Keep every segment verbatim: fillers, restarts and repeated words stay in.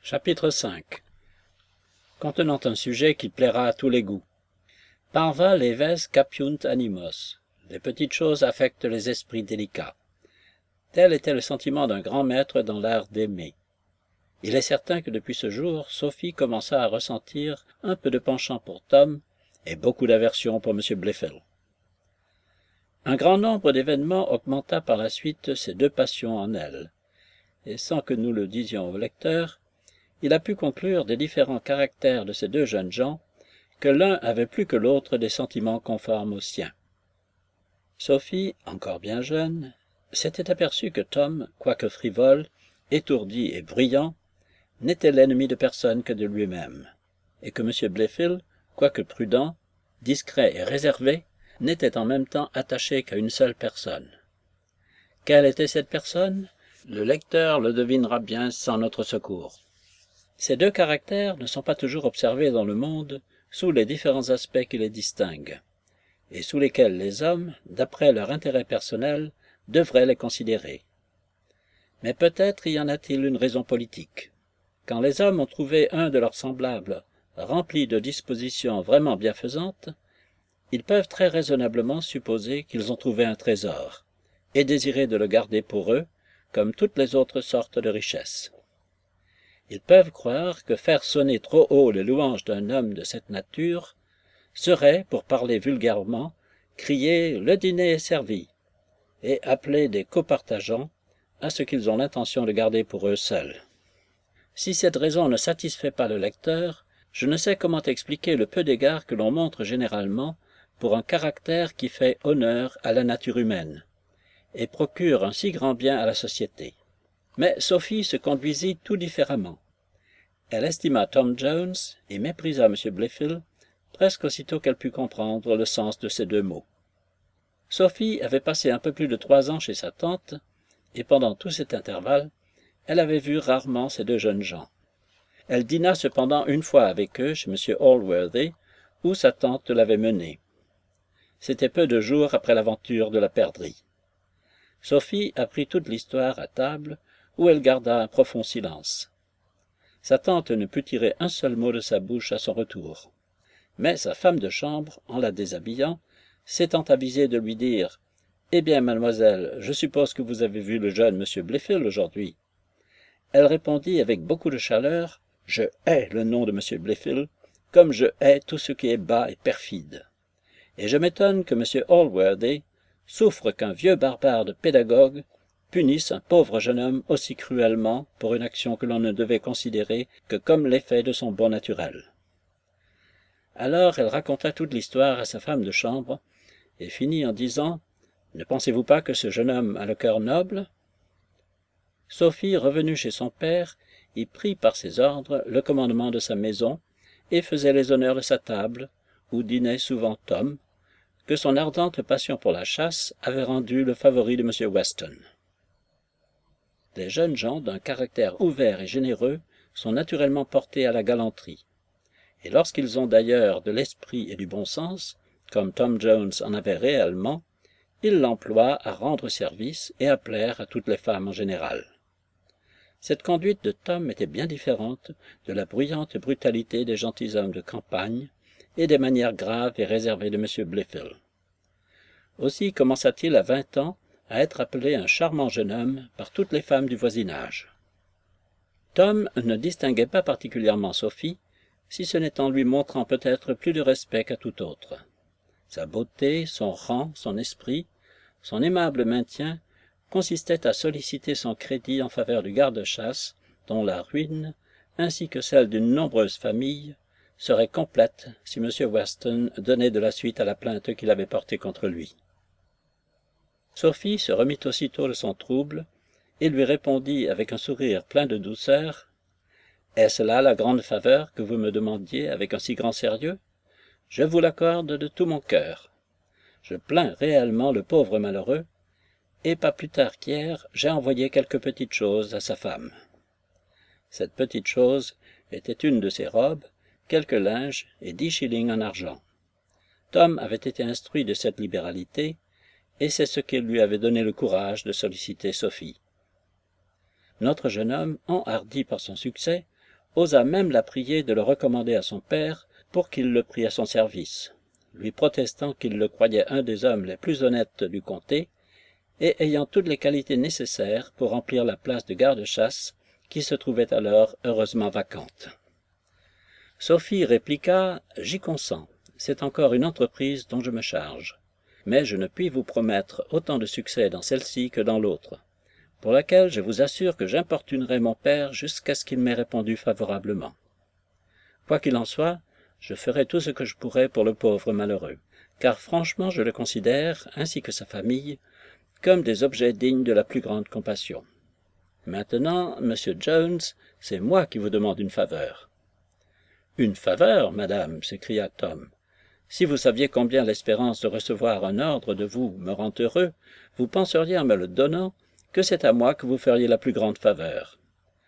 Chapitre cinq Contenant un sujet qui plaira à tous les goûts. Parva leves capiunt animos. Les petites choses affectent les esprits délicats. Tel était le sentiment d'un grand maître dans l'art d'aimer. Il est certain que depuis ce jour, Sophie commença à ressentir un peu de penchant pour Tom et beaucoup d'aversion pour M. Blifil. Un grand nombre d'événements augmenta par la suite ces deux passions en elle, et sans que nous le disions au lecteur, il a pu conclure des différents caractères de ces deux jeunes gens que l'un avait plus que l'autre des sentiments conformes aux siens. Sophie, encore bien jeune, s'était aperçue que Tom, quoique frivole, étourdi et bruyant, n'était l'ennemi de personne que de lui-même, et que M. Blifil, quoique prudent, discret et réservé, n'était en même temps attaché qu'à une seule personne. Quelle était cette personne? Le lecteur le devinera bien sans notre secours. Ces deux caractères ne sont pas toujours observés dans le monde sous les différents aspects qui les distinguent, et sous lesquels les hommes, d'après leur intérêt personnel, devraient les considérer. Mais peut-être y en a-t-il une raison politique. Quand les hommes ont trouvé un de leurs semblables rempli de dispositions vraiment bienfaisantes, ils peuvent très raisonnablement supposer qu'ils ont trouvé un trésor, et désirer de le garder pour eux, comme toutes les autres sortes de richesses. Ils peuvent croire que faire sonner trop haut les louanges d'un homme de cette nature serait, pour parler vulgairement, crier « le dîner est servi » et appeler des copartageants à ce qu'ils ont l'intention de garder pour eux seuls. Si cette raison ne satisfait pas le lecteur, je ne sais comment expliquer le peu d'égard que l'on montre généralement pour un caractère qui fait honneur à la nature humaine et procure un si grand bien à la société. Mais Sophie se conduisit tout différemment. Elle estima Tom Jones et méprisa M. Blifil presque aussitôt qu'elle put comprendre le sens de ces deux mots. Sophie avait passé un peu plus de trois ans chez sa tante, et pendant tout cet intervalle, elle avait vu rarement ces deux jeunes gens. Elle dîna cependant une fois avec eux chez M. Allworthy, où sa tante l'avait menée. C'était peu de jours après l'aventure de la perdrix. Sophie apprit toute l'histoire à table, où elle garda un profond silence. Sa tante ne put tirer un seul mot de sa bouche à son retour. Mais sa femme de chambre, en la déshabillant, s'étant avisée de lui dire « Eh bien, mademoiselle, je suppose que vous avez vu le jeune M. Blifil aujourd'hui. » Elle répondit avec beaucoup de chaleur « Je hais le nom de M. Blifil, comme je hais tout ce qui est bas et perfide. Et je m'étonne que M. Allworthy souffre qu'un vieux barbare de pédagogue punisse un pauvre jeune homme aussi cruellement pour une action que l'on ne devait considérer que comme l'effet de son bon naturel. » Alors elle raconta toute l'histoire à sa femme de chambre, et finit en disant « Ne pensez-vous pas que ce jeune homme a le cœur noble ?» Sophie, revenue chez son père, y prit par ses ordres le commandement de sa maison, et faisait les honneurs de sa table, où dînait souvent Tom, que son ardente passion pour la chasse avait rendu le favori de M. Weston. Les jeunes gens d'un caractère ouvert et généreux sont naturellement portés à la galanterie, et lorsqu'ils ont d'ailleurs de l'esprit et du bon sens, comme Tom Jones en avait réellement, ils l'emploient à rendre service et à plaire à toutes les femmes en général. Cette conduite de Tom était bien différente de la bruyante brutalité des gentilshommes de campagne et des manières graves et réservées de M. Blifil. Aussi commença-t-il à vingt ans à être appelé un charmant jeune homme par toutes les femmes du voisinage. Tom ne distinguait pas particulièrement Sophie, si ce n'est en lui montrant peut-être plus de respect qu'à tout autre. Sa beauté, son rang, son esprit, son aimable maintien consistaient à solliciter son crédit en faveur du garde-chasse, dont la ruine, ainsi que celle d'une nombreuse famille, serait complète si M. Weston donnait de la suite à la plainte qu'il avait portée contre lui. Sophie se remit aussitôt de son trouble et lui répondit avec un sourire plein de douceur « Est-ce là la grande faveur que vous me demandiez avec un si grand sérieux? Je vous l'accorde de tout mon cœur. Je plains réellement le pauvre malheureux, et pas plus tard qu'hier, j'ai envoyé quelques petites choses à sa femme. » Cette petite chose était une de ses robes, quelques linges et dix shillings en argent. Tom avait été instruit de cette libéralité, et c'est ce qui lui avait donné le courage de solliciter Sophie. Notre jeune homme, enhardi par son succès, osa même la prier de le recommander à son père pour qu'il le prît à son service, lui protestant qu'il le croyait un des hommes les plus honnêtes du comté, et ayant toutes les qualités nécessaires pour remplir la place de garde-chasse qui se trouvait alors heureusement vacante. Sophie répliqua « J'y consens, c'est encore une entreprise dont je me charge, mais je ne puis vous promettre autant de succès dans celle-ci que dans l'autre, pour laquelle je vous assure que j'importunerai mon père jusqu'à ce qu'il m'ait répondu favorablement. Quoi qu'il en soit, je ferai tout ce que je pourrai pour le pauvre malheureux, car franchement je le considère, ainsi que sa famille, comme des objets dignes de la plus grande compassion. Maintenant, monsieur Jones, c'est moi qui vous demande une faveur. »« Une faveur, madame » s'écria Tom. « Si vous saviez combien l'espérance de recevoir un ordre de vous me rend heureux, vous penseriez en me le donnant que c'est à moi que vous feriez la plus grande faveur.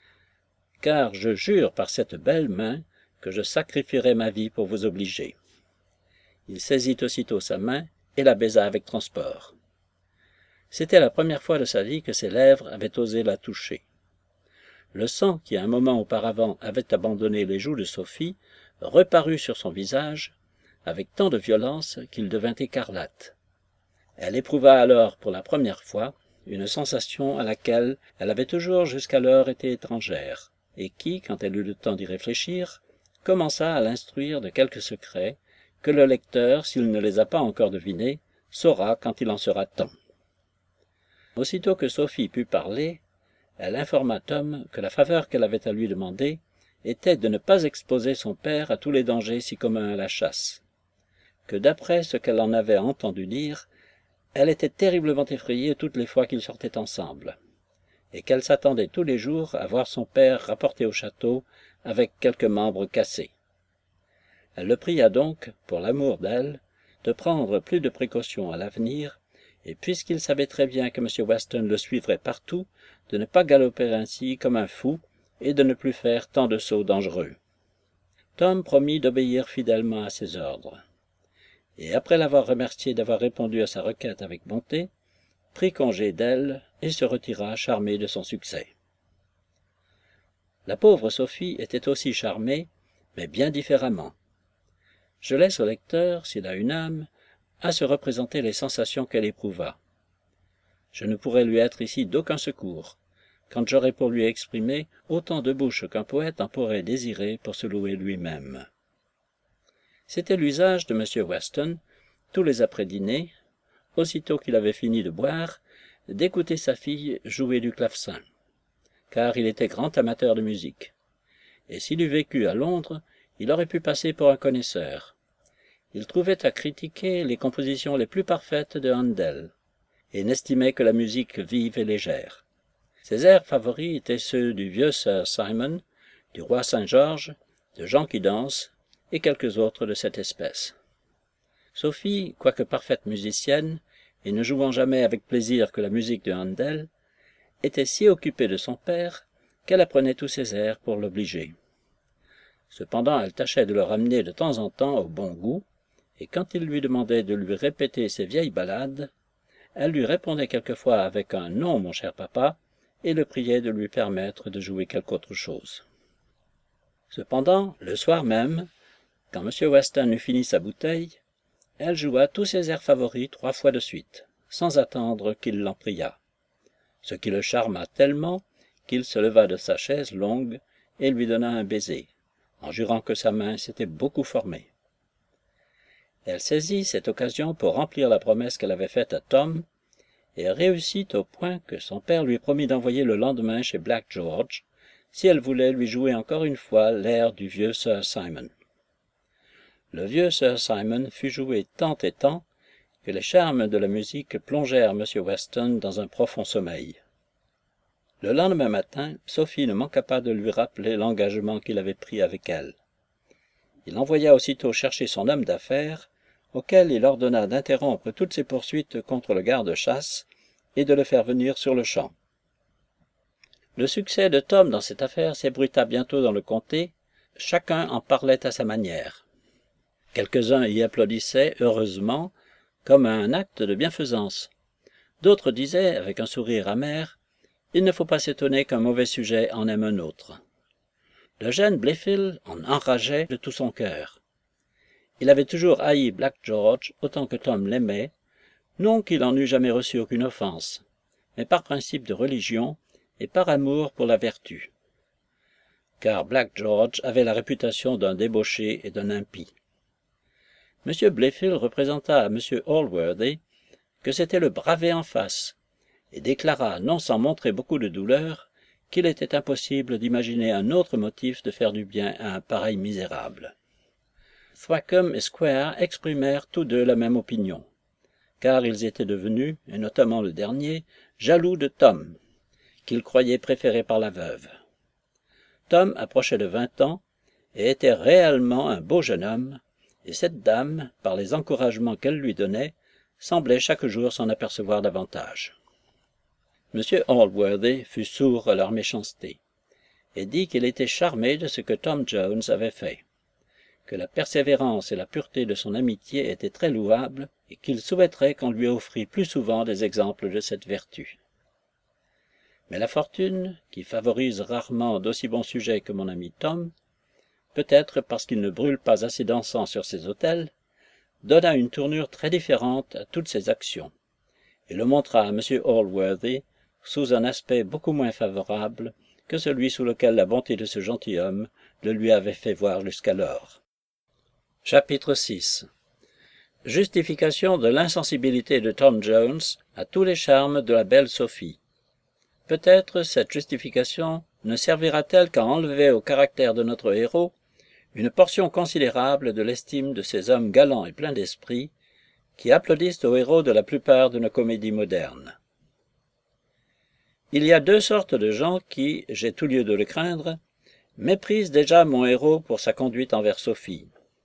Car je jure par cette belle main que je sacrifierai ma vie pour vous obliger. » Il saisit aussitôt sa main et la baisa avec transport. C'était la première fois de sa vie que ses lèvres avaient osé la toucher. Le sang qui un moment auparavant avait abandonné les joues de Sophie reparut sur son visage avec tant de violence qu'il devint écarlate. Elle éprouva alors pour la première fois une sensation à laquelle elle avait toujours jusqu'alors été étrangère, et qui, quand elle eut le temps d'y réfléchir, commença à l'instruire de quelques secrets que le lecteur, s'il ne les a pas encore devinés, saura quand il en sera temps. Aussitôt que Sophie put parler, elle informa Tom que la faveur qu'elle avait à lui demander était de ne pas exposer son père à tous les dangers si communs à la chasse, que d'après ce qu'elle en avait entendu dire, elle était terriblement effrayée toutes les fois qu'ils sortaient ensemble, et qu'elle s'attendait tous les jours à voir son père rapporté au château avec quelques membres cassés. Elle le pria donc, pour l'amour d'elle, de prendre plus de précautions à l'avenir, et puisqu'il savait très bien que M. Weston le suivrait partout, de ne pas galoper ainsi comme un fou et de ne plus faire tant de sauts dangereux. Tom promit d'obéir fidèlement à ses ordres, et après l'avoir remercié d'avoir répondu à sa requête avec bonté, prit congé d'elle et se retira charmé de son succès. La pauvre Sophie était aussi charmée, mais bien différemment. Je laisse au lecteur, s'il a une âme, à se représenter les sensations qu'elle éprouva. Je ne pourrais lui être ici d'aucun secours, quand j'aurais pour lui exprimer autant de bouches qu'un poète en pourrait désirer pour se louer lui-même. C'était l'usage de M. Weston, tous les après-dîners, aussitôt qu'il avait fini de boire, d'écouter sa fille jouer du clavecin, car il était grand amateur de musique, et s'il eût vécu à Londres, il aurait pu passer pour un connaisseur. Il trouvait à critiquer les compositions les plus parfaites de Handel, et n'estimait que la musique vive et légère. Ses airs favoris étaient ceux du vieux Sir Simon, du roi Saint-Georges, de Jean qui danse, et quelques autres de cette espèce. Sophie, quoique parfaite musicienne, et ne jouant jamais avec plaisir que la musique de Handel, était si occupée de son père qu'elle apprenait tous ses airs pour l'obliger. Cependant, elle tâchait de le ramener de temps en temps au bon goût, et quand il lui demandait de lui répéter ses vieilles ballades, elle lui répondait quelquefois avec un « non, mon cher papa », et le priait de lui permettre de jouer quelque autre chose. Cependant, le soir même, quand M. Weston eut fini sa bouteille, elle joua tous ses airs favoris trois fois de suite, sans attendre qu'il l'en priât, ce qui le charma tellement qu'il se leva de sa chaise longue et lui donna un baiser, en jurant que sa main s'était beaucoup formée. Elle saisit cette occasion pour remplir la promesse qu'elle avait faite à Tom, et réussit au point que son père lui promit d'envoyer le lendemain chez Black George, si elle voulait lui jouer encore une fois l'air du vieux Sir Simon. Le vieux Sir Simon fut joué tant et tant que les charmes de la musique plongèrent M. Weston dans un profond sommeil. Le lendemain matin, Sophie ne manqua pas de lui rappeler l'engagement qu'il avait pris avec elle. Il envoya aussitôt chercher son homme d'affaires, auquel il ordonna d'interrompre toutes ses poursuites contre le garde-chasse et de le faire venir sur-le-champ. Le succès de Tom dans cette affaire s'ébruita bientôt dans le comté, chacun en parlait à sa manière. Quelques-uns y applaudissaient, heureusement, comme à un acte de bienfaisance. D'autres disaient, avec un sourire amer, « Il ne faut pas s'étonner qu'un mauvais sujet en aime un autre. » Le jeune Blifil en enrageait de tout son cœur. Il avait toujours haï Black George autant que Tom l'aimait, non qu'il en eût jamais reçu aucune offense, mais par principe de religion et par amour pour la vertu. Car Black George avait la réputation d'un débauché et d'un impie. M. Blifil représenta à M. Allworthy que c'était le braver en face, et déclara, non sans montrer beaucoup de douleur, qu'il était impossible d'imaginer un autre motif de faire du bien à un pareil misérable. Thwackum et Square exprimèrent tous deux la même opinion, car ils étaient devenus, et notamment le dernier, jaloux de Tom, qu'ils croyaient préféré par la veuve. Tom approchait de vingt ans, et était réellement un beau jeune homme, et cette dame, par les encouragements qu'elle lui donnait, semblait chaque jour s'en apercevoir davantage. M. Allworthy fut sourd à leur méchanceté, et dit qu'il était charmé de ce que Tom Jones avait fait, que la persévérance et la pureté de son amitié étaient très louables, et qu'il souhaiterait qu'on lui offrît plus souvent des exemples de cette vertu. Mais la fortune, qui favorise rarement d'aussi bons sujets que mon ami Tom, peut-être parce qu'il ne brûle pas assez d'encens sur ses autels, donna une tournure très différente à toutes ses actions, et le montra à M. Allworthy sous un aspect beaucoup moins favorable que celui sous lequel la bonté de ce gentilhomme le lui avait fait voir jusqu'alors. Chapitre six. Justification de l'insensibilité de Tom Jones à tous les charmes de la belle Sophie. Peut-être cette justification ne servira-t-elle qu'à enlever au caractère de notre héros une portion considérable de l'estime de ces hommes galants et pleins d'esprit qui applaudissent aux héros de la plupart de nos comédies modernes. Il y a deux sortes de gens qui, j'ai tout lieu de le craindre, méprisent déjà mon héros pour sa conduite envers Sophie.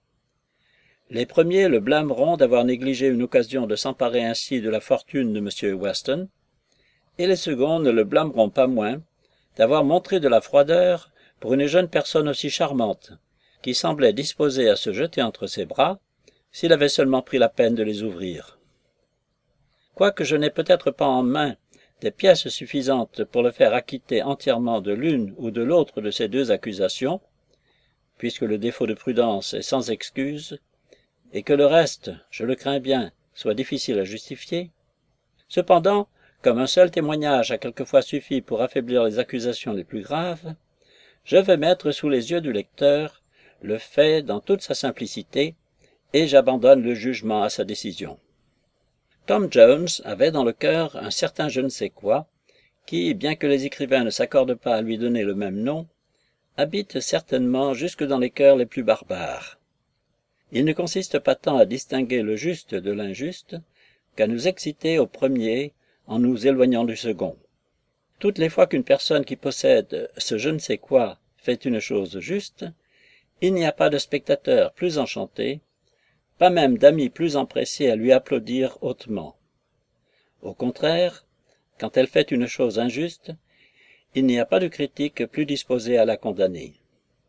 Les premiers le blâmeront d'avoir négligé une occasion de s'emparer ainsi de la fortune de M. Weston, et les seconds ne le blâmeront pas moins d'avoir montré de la froideur pour une jeune personne aussi charmante, qui semblait disposée à se jeter entre ses bras, s'il avait seulement pris la peine de les ouvrir. Quoique je n'ai peut-être pas en main des pièces suffisantes pour le faire acquitter entièrement de l'une ou de l'autre de ces deux accusations, puisque le défaut de prudence est sans excuse, et que le reste, je le crains bien, soit difficile à justifier, cependant, comme un seul témoignage a quelquefois suffi pour affaiblir les accusations les plus graves, je vais mettre sous les yeux du lecteur le fait dans toute sa simplicité, et j'abandonne le jugement à sa décision. Tom Jones avait dans le cœur un certain je ne sais quoi, qui, bien que les écrivains ne s'accordent pas à lui donner le même nom, habite certainement jusque dans les cœurs les plus barbares. Il ne consiste pas tant à distinguer le juste de l'injuste, qu'à nous exciter au premier en nous éloignant du second. Toutes les fois qu'une personne qui possède ce je ne sais quoi fait une chose juste, il n'y a pas de spectateur plus enchanté, pas même d'amis plus empressés à lui applaudir hautement. Au contraire, quand elle fait une chose injuste, il n'y a pas de critique plus disposé à la condamner.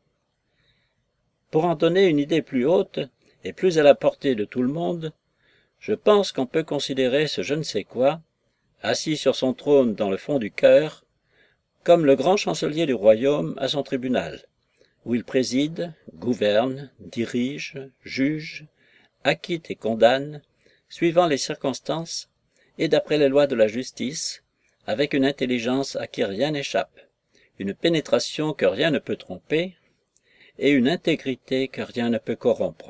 Pour en donner une idée plus haute et plus à la portée de tout le monde, je pense qu'on peut considérer ce je ne sais quoi, assis sur son trône dans le fond du cœur, comme le grand chancelier du royaume à son tribunal, où il préside, gouverne, dirige, juge, acquitte et condamne, suivant les circonstances et d'après les lois de la justice, avec une intelligence à qui rien n'échappe, une pénétration que rien ne peut tromper, et une intégrité que rien ne peut corrompre.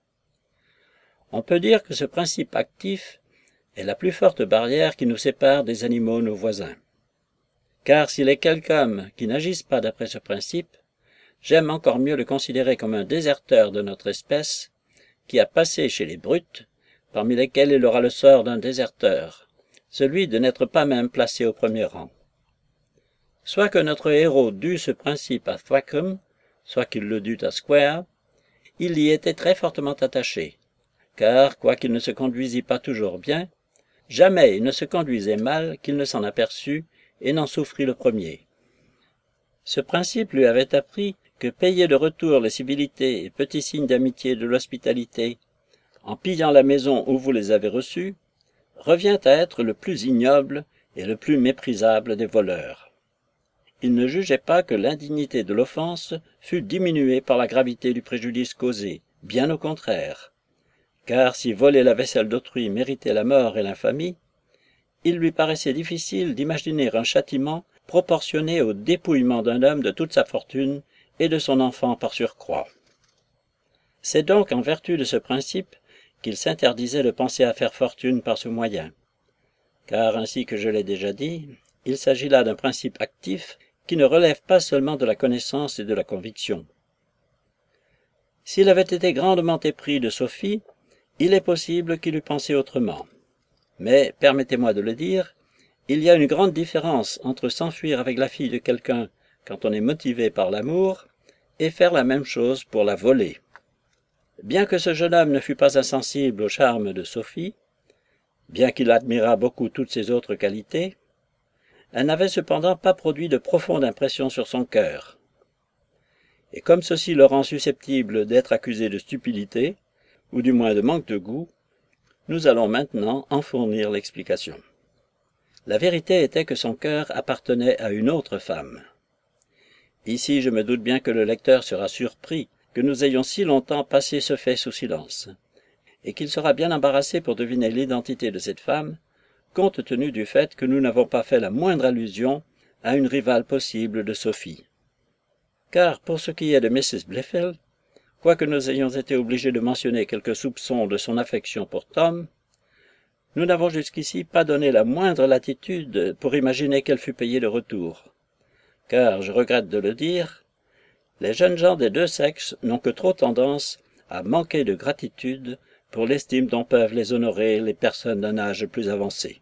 On peut dire que ce principe actif est la plus forte barrière qui nous sépare des animaux nos voisins. Car s'il est quelque homme qui n'agisse pas d'après ce principe, j'aime encore mieux le considérer comme un déserteur de notre espèce, qui a passé chez les brutes, parmi lesquels il aura le sort d'un déserteur, celui de n'être pas même placé au premier rang. Soit que notre héros dût ce principe à Thwackum, soit qu'il le dût à Square, il y était très fortement attaché, car, quoiqu'il ne se conduisît pas toujours bien, jamais il ne se conduisait mal qu'il ne s'en aperçut et n'en souffrit le premier. Ce principe lui avait appris que payer de retour les civilités et petits signes d'amitié de l'hospitalité, en pillant la maison où vous les avez reçus, revient à être le plus ignoble et le plus méprisable des voleurs. il ne jugeait pas que l'indignité de l'offense fût diminuée par la gravité du préjudice causé, bien au contraire. Car si voler la vaisselle d'autrui méritait la mort et l'infamie, il lui paraissait difficile d'imaginer un châtiment proportionné au dépouillement d'un homme de toute sa fortune et de son enfant par surcroît. C'est donc en vertu de ce principe qu'il s'interdisait de penser à faire fortune par ce moyen. Car, ainsi que je l'ai déjà dit, il s'agit là d'un principe actif qui ne relève pas seulement de la connaissance et de la conviction. S'il avait été grandement épris de Sophie, il est possible qu'il eût pensé autrement. Mais, permettez-moi de le dire, il y a une grande différence entre s'enfuir avec la fille de quelqu'un quand on est motivé par l'amour et faire la même chose pour la voler. Bien que ce jeune homme ne fût pas insensible au charme de Sophie, bien qu'il admirât beaucoup toutes ses autres qualités, elle n'avait cependant pas produit de profonde impression sur son cœur. Et comme ceci le rend susceptible d'être accusé de stupidité, ou du moins de manque de goût, nous allons maintenant en fournir l'explication. La vérité était que son cœur appartenait à une autre femme. Ici, je me doute bien que le lecteur sera surpris que nous ayons si longtemps passé ce fait sous silence, et qu'il sera bien embarrassé pour deviner l'identité de cette femme, compte tenu du fait que nous n'avons pas fait la moindre allusion à une rivale possible de Sophie. Car, pour ce qui est de missus Blifil, quoique nous ayons été obligés de mentionner quelques soupçons de son affection pour Tom, nous n'avons jusqu'ici pas donné la moindre latitude pour imaginer qu'elle fût payée de retour. Car, je regrette de le dire, les jeunes gens des deux sexes n'ont que trop tendance à manquer de gratitude pour l'estime dont peuvent les honorer les personnes d'un âge plus avancé.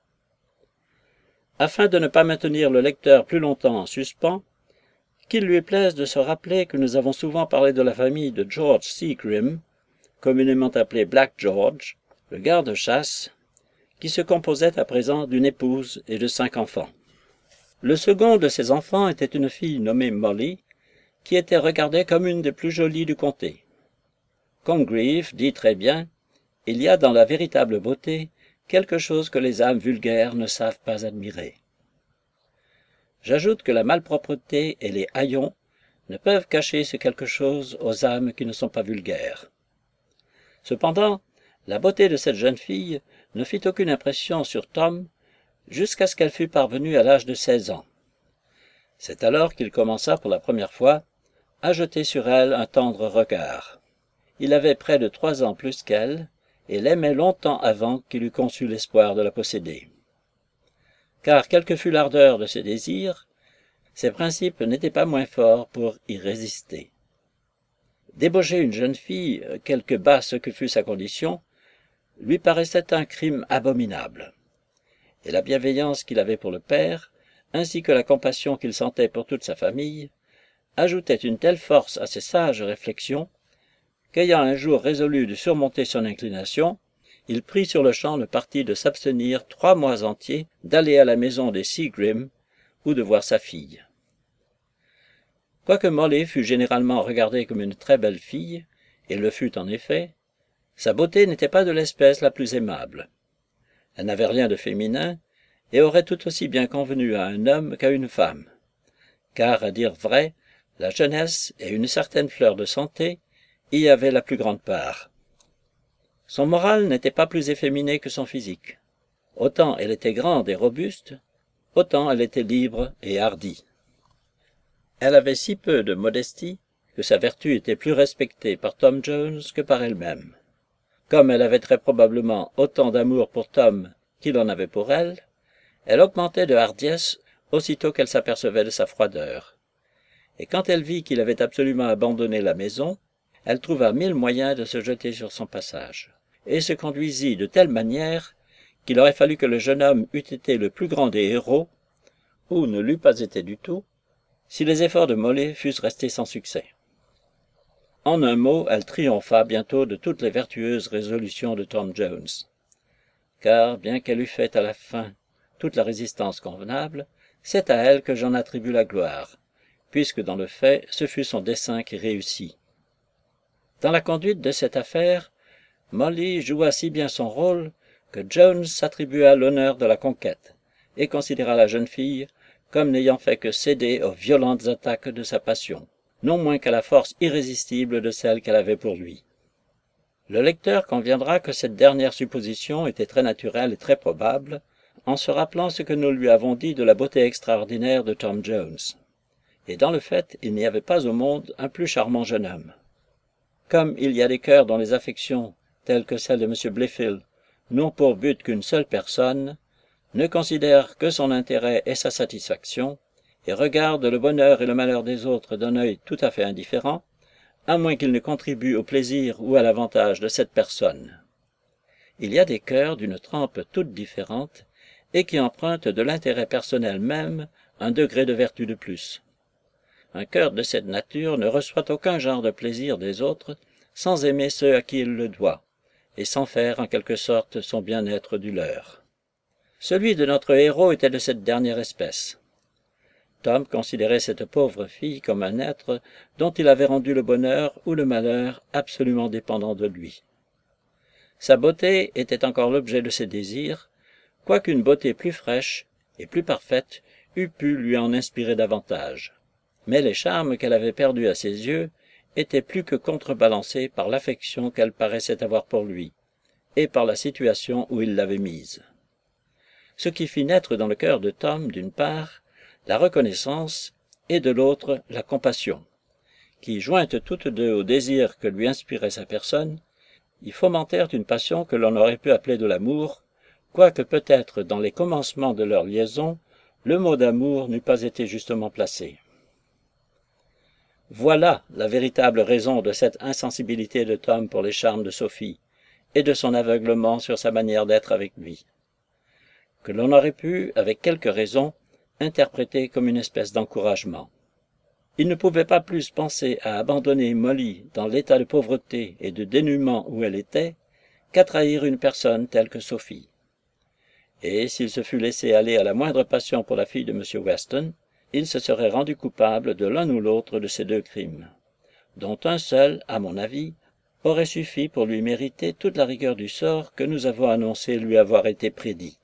Afin de ne pas maintenir le lecteur plus longtemps en suspens, qu'il lui plaise de se rappeler que nous avons souvent parlé de la famille de George Seagrim, communément appelé Black George, le garde-chasse, qui se composait à présent d'une épouse et de cinq enfants. Le second de ces enfants était une fille nommée Molly, qui était regardée comme une des plus jolies du comté. Congreve dit très bien, il y a dans la véritable beauté quelque chose que les âmes vulgaires ne savent pas admirer. J'ajoute que la malpropreté et les haillons ne peuvent cacher ce quelque chose aux âmes qui ne sont pas vulgaires. Cependant, la beauté de cette jeune fille ne fit aucune impression sur Tom jusqu'à ce qu'elle fût parvenue à l'âge de seize ans. C'est alors qu'il commença pour la première fois à jeter sur elle un tendre regard. Il avait près de trois ans plus qu'elle, et l'aimait longtemps avant qu'il eût conçu l'espoir de la posséder. Car quelle que fût l'ardeur de ses désirs, ses principes n'étaient pas moins forts pour y résister. Débaucher une jeune fille, quelque basse que fût sa condition, lui paraissait un crime abominable. Et la bienveillance qu'il avait pour le père, ainsi que la compassion qu'il sentait pour toute sa famille, ajoutaient une telle force à ses sages réflexions, qu'ayant un jour résolu de surmonter son inclination, il prit sur le champ le parti de s'abstenir trois mois entiers d'aller à la maison des Seagrim ou de voir sa fille. Quoique Molly fût généralement regardée comme une très belle fille, et le fut en effet, sa beauté n'était pas de l'espèce la plus aimable. Elle n'avait rien de féminin, et aurait tout aussi bien convenu à un homme qu'à une femme, car, à dire vrai, la jeunesse et une certaine fleur de santé y avaient la plus grande part. Son moral n'était pas plus efféminé que son physique. Autant elle était grande et robuste, autant elle était libre et hardie. Elle avait si peu de modestie que sa vertu était plus respectée par Tom Jones que par elle-même. Comme elle avait très probablement autant d'amour pour Tom qu'il en avait pour elle, elle augmentait de hardiesse aussitôt qu'elle s'apercevait de sa froideur. Et quand elle vit qu'il avait absolument abandonné la maison, elle trouva mille moyens de se jeter sur son passage, et se conduisit de telle manière qu'il aurait fallu que le jeune homme eût été le plus grand des héros, ou ne l'eût pas été du tout, si les efforts de Molly fussent restés sans succès. En un mot, elle triompha bientôt de toutes les vertueuses résolutions de Tom Jones, car, bien qu'elle eût fait à la fin toute la résistance convenable, c'est à elle que j'en attribue la gloire, puisque dans le fait, ce fut son dessein qui réussit. Dans la conduite de cette affaire, Molly joua si bien son rôle que Jones s'attribua l'honneur de la conquête, et considéra la jeune fille comme n'ayant fait que céder aux violentes attaques de sa passion, non moins qu'à la force irrésistible de celle qu'elle avait pour lui. Le lecteur conviendra que cette dernière supposition était très naturelle et très probable, en se rappelant ce que nous lui avons dit de la beauté extraordinaire de Tom Jones. Et dans le fait, il n'y avait pas au monde un plus charmant jeune homme. Comme il y a des cœurs dont les affections, telles que celles de M. Blifil, n'ont pour but qu'une seule personne, ne considèrent que son intérêt et sa satisfaction, et regardent le bonheur et le malheur des autres d'un œil tout à fait indifférent, à moins qu'ils ne contribuent au plaisir ou à l'avantage de cette personne. Il y a des cœurs d'une trempe toute différente, et qui empruntent de l'intérêt personnel même un degré de vertu de plus. Un cœur de cette nature ne reçoit aucun genre de plaisir des autres sans aimer ceux à qui il le doit, et sans faire en quelque sorte son bien-être du leur. Celui de notre héros était de cette dernière espèce. Tom considérait cette pauvre fille comme un être dont il avait rendu le bonheur ou le malheur absolument dépendant de lui. Sa beauté était encore l'objet de ses désirs, quoiqu'une beauté plus fraîche et plus parfaite eût pu lui en inspirer davantage. Mais les charmes qu'elle avait perdus à ses yeux étaient plus que contrebalancés par l'affection qu'elle paraissait avoir pour lui, et par la situation où il l'avait mise. Ce qui fit naître dans le cœur de Tom, d'une part, la reconnaissance, et de l'autre, la compassion, qui, jointes toutes deux au désir que lui inspirait sa personne, y fomentèrent une passion que l'on aurait pu appeler de l'amour, quoique peut-être dans les commencements de leur liaison, le mot d'amour n'eût pas été justement placé. Voilà la véritable raison de cette insensibilité de Tom pour les charmes de Sophie, et de son aveuglement sur sa manière d'être avec lui, que l'on aurait pu, avec quelque raison, interpréter comme une espèce d'encouragement. Il ne pouvait pas plus penser à abandonner Molly dans l'état de pauvreté et de dénuement où elle était, qu'à trahir une personne telle que Sophie. Et s'il se fût laissé aller à la moindre passion pour la fille de M. Weston, il se serait rendu coupable de l'un ou l'autre de ces deux crimes, dont un seul, à mon avis, aurait suffi pour lui mériter toute la rigueur du sort que nous avons annoncé lui avoir été prédit.